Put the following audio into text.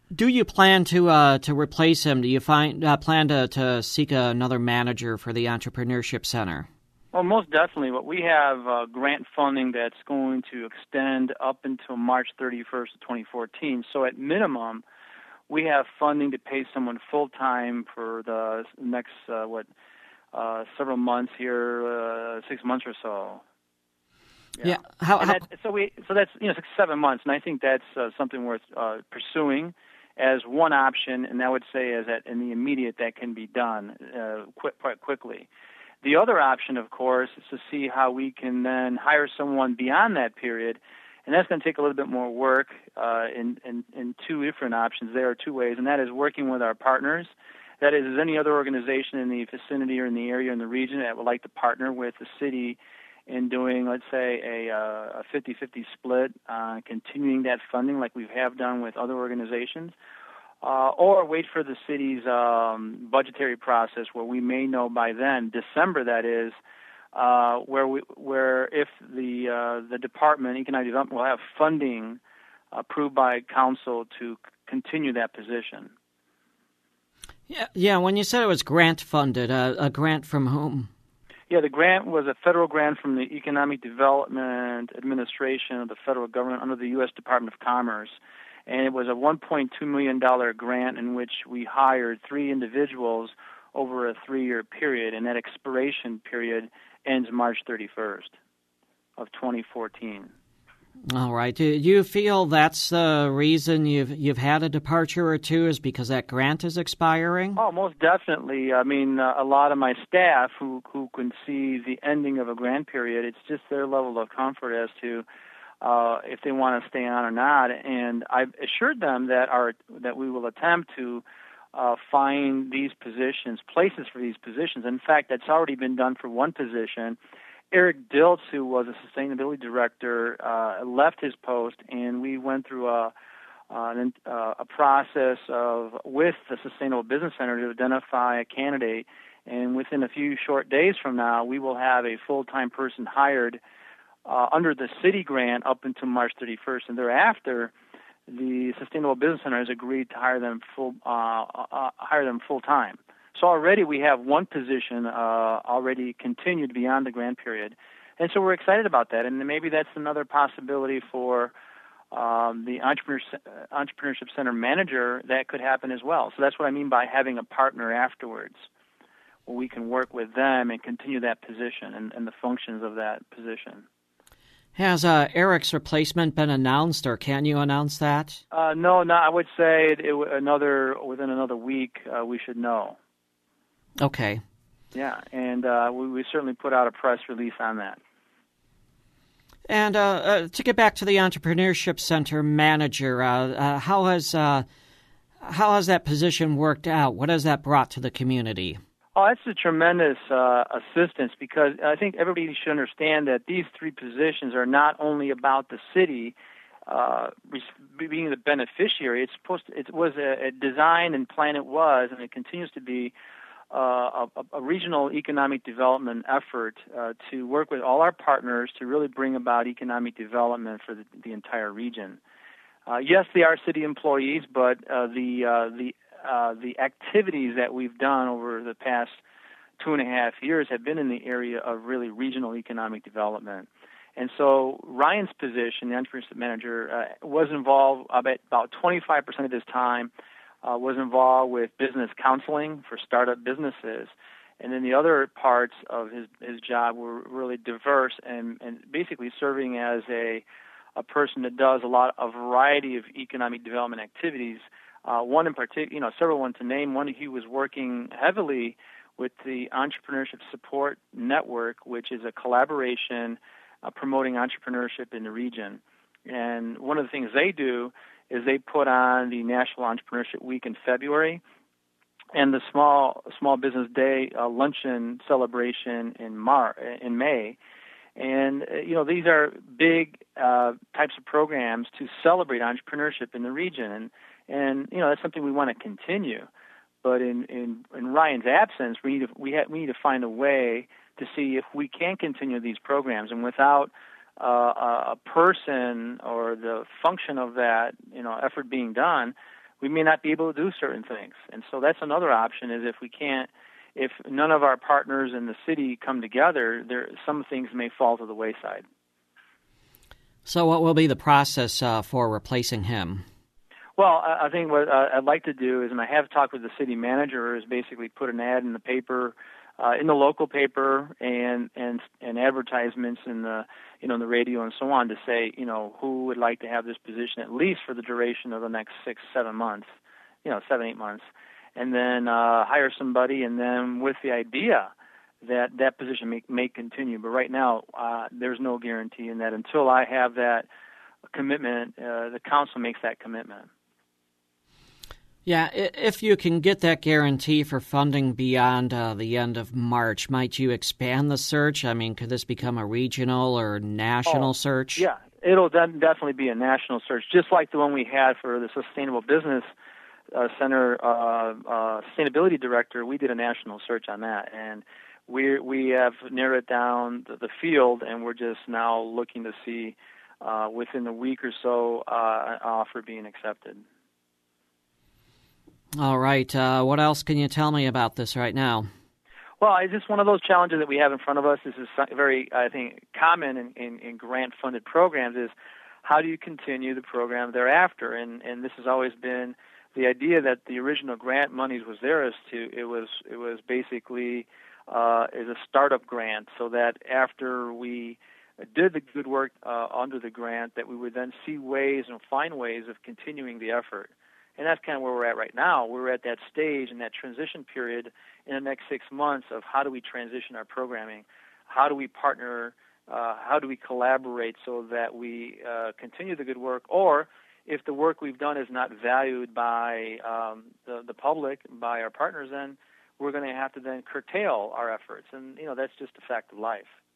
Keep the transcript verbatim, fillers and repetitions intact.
Do you plan to uh, to replace him? Do you find uh, plan to, to seek another manager for the Entrepreneurship Center? Well, most definitely. What we have uh, grant funding that's going to extend up until March thirty-first of twenty fourteen. So at minimum, we have funding to pay someone full time for the next uh, what uh, several months here, uh, six months or so. Yeah. yeah. How, and how... That, so we so that's you know six seven months, and I think that's uh, something worth uh, pursuing as one option. And I would say is that in the immediate that can be done uh, quite quite quickly. The other option, of course, is to see how we can then hire someone beyond that period, and that's going to take a little bit more work uh, in, in, in two different options. There are two ways, and that is working with our partners. That is, is any other organization in the vicinity or in the area in the region that would like to partner with the city in doing, let's say, a, uh, a fifty-fifty split, uh, continuing that funding like we have done with other organizations. Uh, or wait for the city's um, budgetary process, where we may know by then, December that is, uh, where we, where if the uh, the department, economic development, will have funding approved by council to c- continue that position. Yeah, yeah. When you said it was grant funded, uh, a grant from whom? Yeah, the grant was a federal grant from the Economic Development Administration of the federal government under the U S Department of Commerce. And it was a one point two million dollars grant in which we hired three individuals over a three-year period, and that expiration period ends March thirty-first of twenty fourteen. All right. Do you feel that's the reason you've you've had a departure or two is because that grant is expiring? Oh, most definitely. I mean, uh, a lot of my staff who, who can see the ending of a grant period, it's just their level of comfort as to Uh, if they want to stay on or not, and I've assured them that our that we will attempt to uh, find these positions, places for these positions. In fact, that's already been done for one position. Eric Diltz, who was a sustainability director, uh, left his post, and we went through a uh, a process of with the Sustainable Business Center to identify a candidate. And within a few short days from now, we will have a full-time person hired Uh, under the city grant up until March thirty-first, and thereafter, the Sustainable Business Center has agreed to hire them full uh, uh, hire them full time. So already we have one position uh, already continued beyond the grant period, and so we're excited about that. And maybe that's another possibility for um, the Entrepreneur, Entrepreneurship Center manager that could happen as well. So that's what I mean by having a partner afterwards, where we can work with them and continue that position and, and the functions of that position. Has uh, Eric's replacement been announced, or can you announce that? Uh, no, no. I would say it, it, another within another week uh, we should know. Okay. Yeah, and uh, we, we certainly put out a press release on that. And uh, uh, to get back to the Entrepreneurship Center manager, uh, uh, how has uh, how has that position worked out? What has that brought to the community? Oh, that's a tremendous uh, assistance, because I think everybody should understand that these three positions are not only about the city uh, being the beneficiary. It's supposed to, it was a, a design and plan it was, and it continues to be uh, a, a regional economic development effort uh, to work with all our partners to really bring about economic development for the, the entire region. Uh, yes, they are city employees, but uh, the uh, the Uh, the activities that we've done over the past two and a half years have been in the area of really regional economic development. And so Ryan's position, the entrepreneurship manager, uh, was involved about, about twenty-five percent of his time, uh, was involved with business counseling for startup businesses. And then the other parts of his, his job were really diverse and, and basically serving as a, a person that does a lot, a variety of economic development activities. Uh, one in particular, you know, several ones to name. One, he was working heavily with the Entrepreneurship Support Network, which is a collaboration uh, promoting entrepreneurship in the region. And one of the things they do is they put on the National Entrepreneurship Week in February and the Small Small Business Day uh, luncheon celebration in Mar in May. And, uh, you know, these are big uh, types of programs to celebrate entrepreneurship in the region. And And you know that's something we want to continue, but in, in, in Ryan's absence, we need to we, ha- we need to find a way to see if we can continue these programs. And without uh, a person or the function of that you know effort being done, we may not be able to do certain things. And so that's another option, is if we can't, if none of our partners in the city come together, there some things may fall to the wayside. So what will be the process uh, for replacing him? Well, I think what uh, I'd like to do is, and I have talked with the city manager, is basically put an ad in the paper, uh, in the local paper, and and and advertisements in the you know in the radio and so on, to say, you know who would like to have this position at least for the duration of the next six seven months, you know seven eight months, and then uh, hire somebody, and then with the idea that that position may may continue. But right now, uh, there's no guarantee in that until I have that commitment. Uh, the council makes that commitment. Yeah, if you can get that guarantee for funding beyond uh, the end of March, might you expand the search? I mean, could this become a regional or national oh, search? Yeah, it'll definitely be a national search, just like the one we had for the Sustainable Business uh, Center uh, uh, Sustainability Director. We did a national search on that, and we we have narrowed down the, the field, and we're just now looking to see uh, within a week or so uh, an offer being accepted. All right. Uh, what else can you tell me about this right now? Well, it's just one of those challenges that we have in front of us. This is very, I think, common in, in, in grant-funded programs, is how do you continue the program thereafter? And and this has always been the idea that the original grant monies was there as to it was it was basically uh, as a startup grant, so that after we did the good work uh, under the grant, that we would then see ways and find ways of continuing the effort. And that's kind of where we're at right now. We're at that stage in that transition period in the next six months of how do we transition our programming, how do we partner, uh, how do we collaborate so that we uh, continue the good work, or if the work we've done is not valued by um, the, the public, by our partners, then we're going to have to then curtail our efforts. And, you know, that's just a fact of life.